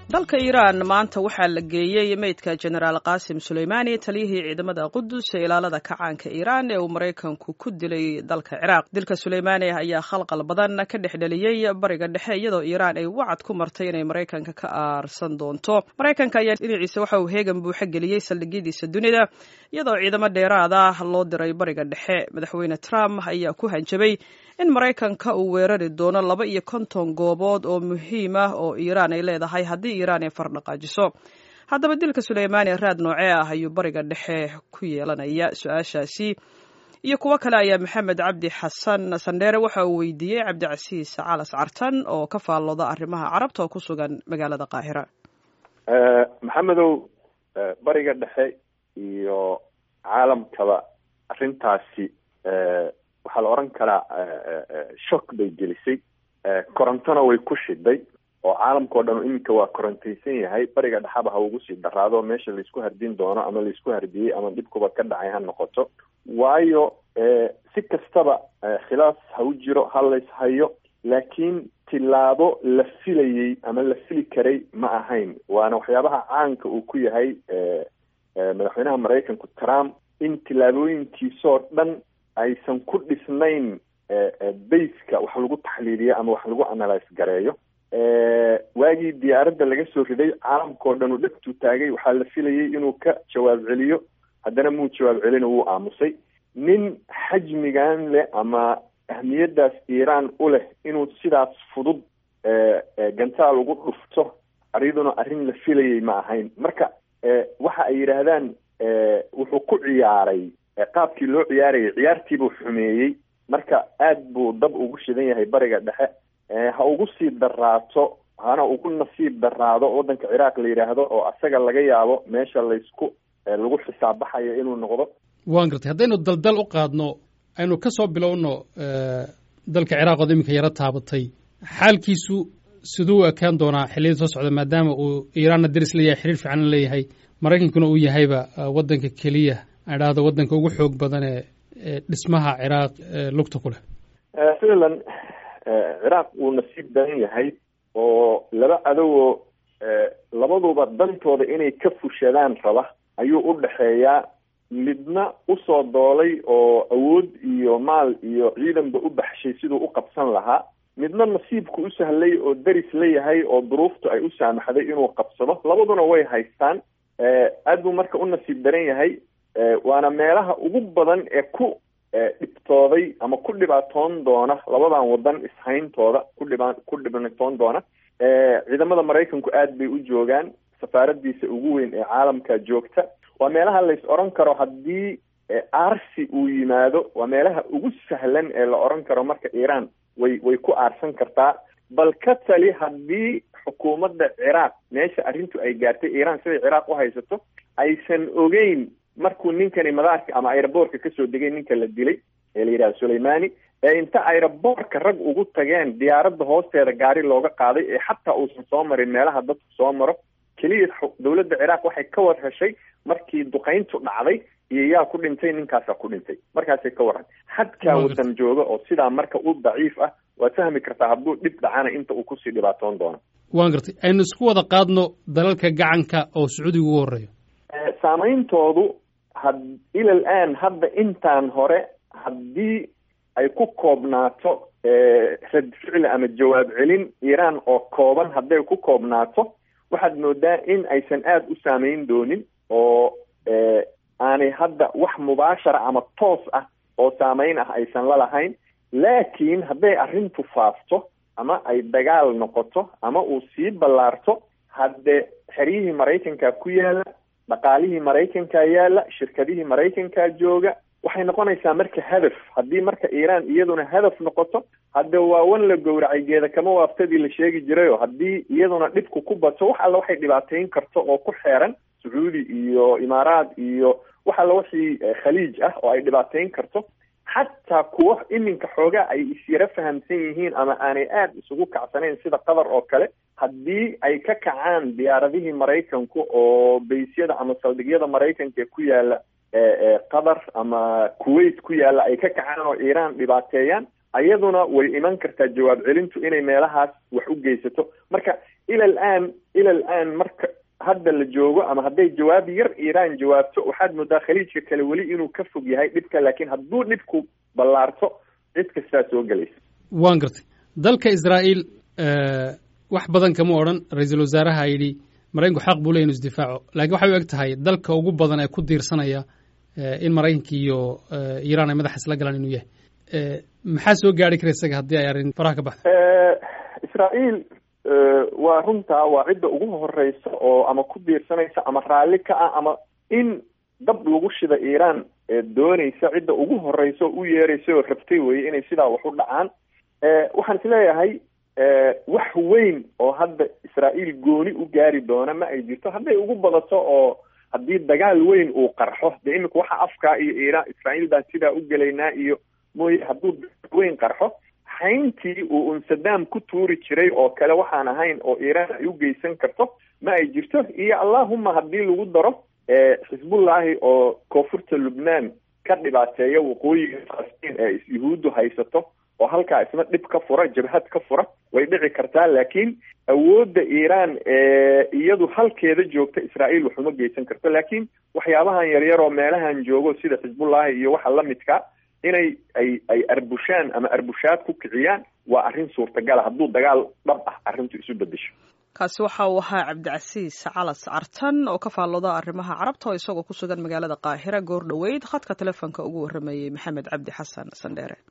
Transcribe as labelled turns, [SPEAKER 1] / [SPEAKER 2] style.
[SPEAKER 1] dalka Iiraan maanta waxaa la geeyay meydka Generaal Qaasim Suleymani taliyihii ciidamada Qudus ee ilaalada kacaanka Iiraan ee uu Mareykanku ku dilay dalka Ciraaq. Dilka Suleymani ayaa khalqal badan ka dhexdhaliyay bariga dhexe iyadoo Iiraan ay wacad ku martay inay Mareykanka ka aarsan doonto. Mareykanka ayaa dhinaciisa waxa uu heegan buuxa geliyay saldhigyadiisa dunida iyadoo ciidamo dheeraad ah loo diray bariga dhexe. Madaxweyne Trump ayaa ku hanjabay in Mareykanka uu weerari doono 52 goobood oo muhiim ah oo Iiraan ay leedahay haddii Iiraan ay fardhaqaajiso. Haddaba dilka Suleymani raad noocee ah ayuu bariga dhexe ku yeelanaya? Su-aashaasi iyo kuwo kale ayaa Maxamed Cabdi Xasan Sandheere waxa uu weydiiyey Cabdicasiis Calas Cartan oo ka faallooda arrimaha carabta oo ku sugan magaalada Qaahira.
[SPEAKER 2] Maxamedow, bariga dhexe iyo caalamkaba arrintaasi waxaa la oran karaa shock bay gelisay, korontona way ku shiday oo caalamka oo dhan iminka waa korontaysan yahay. bariga dhexaba ha ugu sii daraado meesha laysku hardin doono ama laysku hardiyey ama dhibkuba ka dhacay ha noqoto, waayo si kastaba khilaaf ha u jiro ha lays hayo, laakiin tilaabo la filayey ama la fili karay ma ahayn. waana waxyaabaha caanka uu ku yahay madaxweynaha Mareykanku Trump, in tilaabooyinkiisoo dhan aysan ku dhisnayn bayska wax lagu taxliiliyo ama wax lagu analyse gareeyo. waagii diyaaradda laga soo riday caalamkao dhan uu dhegtuu taagay, waxaa la filayay inuu ka jawaab celiyo, haddana muu jawaab celina, wuu aamusay. nin xajmigan leh ama ahmiyaddaas Iiraan u leh inuu sidaas fudud gantaal ugu dhufto ariduna arrin la filayay ma ahayn. marka waxa ay yidhaahdaan wuxuu ku ciyaaray qaabkii loo ciyaarayay, ciyaartiibuu xumeeyey. marka aad buu dab ugu shidan yahay bariga dhexe. ha ugu sii daraato, hana ugu nasiib daraado waddanka Ciraaq la yidhaahdo oo asaga laga yaabo meesha lagu xisaab baxayo inuu noqdo.
[SPEAKER 3] waan gartay. haddaynu daldal u qaadno, aynu ka soo bilowno dalka Ciraaq oo iminka yaro taabatay, xaalkiisu siduu ekaan doonaa xilliyada soo socda, maadaama uu Iiraanna deris leeyahay, xiriir fiican leeyahay, Maraykankuna uu yahayba waddanka keliya adhaahdo waddanka ugu xoog badan ee dhismaha Ciraaq lugta ku leh.
[SPEAKER 2] ficlan Ciraaq wuu nasiib badan yahay oo laba cadowoo labaduba dantooda inay ka fushadaan raba ayuu u dhexeeyaa. midna usoo doolay oo awood iyo maal iyo ciidanba u baxshay siduu u qabsan lahaa, midna nasiibku u sahlay oo deris leeyahay oo duruuftu ay u saamaxday inuu qabsado. labaduna way haystaan. aad buu marka u nasiib daran yahay, waana meelaha ugu badan ee ku dhibtooday ama ku dhibaatoon doona labadan wadan ishayntooda ku dhibatoon doona. ciidamada Maraykanku aad bay u joogaan, safaaradiisa ugu weyn ee caalamka joogta. waa meelaha lays oran karo haddii aarsi uu yimaado, waa meelaha ugu sahlan ee la oran karo marka Iiraan way ku aarsan kartaa. bal ka tali haddii xukuumadda Ciraaq meesha arrintu ay gaartay, Iiraan siday Ciraaq u haysato aysan ogeyn markuu ninkani madaarka ama aeroboortka kasoo degay ninka la dilay ee la yidhahdo Suleymani, ee inta aeroboortka rag ugu tageen diyaaradda hoosteeda gaari looga qaaday ee xataa uusan soo marin meelaha dadku soo maro. keliya dawladda Ciraaq waxay ka war heshay markii duqayntu dhacday iyo yaa ku dhintay, ninkaasaa ku dhintay, markaasay ka waran. xadkaa wadan jooga oo sidaa marka u daciif ah, waad fahmi kartaa hadduu dhib dhacana inta uu kusii dhibaatoon doono.
[SPEAKER 3] waan gartay. aynu isku wada qaadno dalalka gacanka oo Sacuudiga ugu horeeyo.
[SPEAKER 2] saameyntoodu ilal aan hadda intaan hore haddii ay ku koobnaato rad ficli ama jawaab celin Iiraan oo kooban, hadday ku koobnaato waxaad moodaa in aysan aada u saameyn doonin oo aanay hadda wax mubaashara ama toos ah oo saameyn ah aysan la lahayn. laakiin hadday arrintu faafto ama ay dagaal noqoto ama uu sii ballaarto, haddee xeryihii Maraykanka ku yaala, dhaqaalihii Maraykanka yaala, shirkadihii Maraykanka jooga, waxay noqonaysaa marka hadaf. haddii marka Iiraan iyaduna hadaf noqoto, hadda waa wan la gowracay geeda kama waaftadii la sheegi jiray. oo haddii iyaduna dhibku ku bato, wax alla waxay dhibaateyn karto oo ku xeeran Sacuudi iyo Imaaraad iyo wax alla wixii khaliij ah oo ay dhibaateyn karto, xataa kuwa iminka xoogaa ay isyara fahamsan yihiin ama aanay aada isugu kacsanayn sida Qatar oo kale, haddii ay ka kacaan diyaaradihii Maraykanku oo baysyada ama saldhigyada Maraykanka ku yaala Qatar ama Kuwait ku yaala ay ka kacaan oo Iiraan dhibaateeyaan, ayaduna way iman kartaa jawaab celintu inay meelahaas wax u geysato. marka ila alaan marka hadda la joogo ama hadday jawaab yar iiraan jawaabto waxaad moodaa khaliijka kale weli inuu ka fog yahay dhibka, laakiin hadduu dhibku ballaarto cid kastaa soo gelaysa.
[SPEAKER 3] waan gartay. dalka israa'iil wax badan kama odhan. ra-iisul wasaaraha yidhi maraykanku xaq buu leeyahy inu isdifaaco, laakiin waxay u eg tahay dalka ugu badan ee ku diirsanaya in maraykanka iyo iiraan ay madaxa isla galaan inuu yahay. maxaa soo gaari kara isaga haddii ay arrin faraha ka baxdo?
[SPEAKER 2] israa'iil waa runtaa, waa cidda ugu horeysa oo ama ku diirsanaysa ama raalli ka ah ama in dab lagu shida iiraan doonaysa, cidda ugu horeysa oo u yeeraysa oo rabtay weye inay sidaa wax u dhacaan. waxaan isleeyahay wax weyn oo hadda israa'iil gooni u gaari doona ma ay jirto. hadday ugu badato oo haddii dagaal weyn uu qarxo, dee iminka waxa afkaa iyo iiraan israa'iil baan sidaa u gelaynaa iyo mooye, hadduu dagaal weyn qarxo hayntii uu Saddam ku tuuri jiray oo kale waxaan ahayn oo iiraan ay u geysan karto ma ay jirto. iyo allahuma haddii lagu daro xisbullaahi oo koonfurta lubnaan ka dhibaateeya waqooyiga falastiin ee yuhuuddu haysato oo halkaa isna dhib ka fura, jabhad ka fura, way dhici kartaa. laakiin awoodda iiraan iyadu halkeeda joogta israa'iil waxuma geysan karto. laakiin waxyaabahan yaryar oo meelahan joogo sida xisbullaahi iyo waxa la midka inay ay arbushaan ama arbushaad ku kiciyaan waa arrin suurtagala hadduu dagaal dhab ah arrintu isu bedesho.
[SPEAKER 1] kaasi waxa uu ahaa cabdicasiis calas cartan oo ka faallooda arrimaha carabta oo isagoo ku sugan magaalada qaahira goor dhoweyd khadka telefoonka ugu warramayey maxamed cabdi xasan sandheere.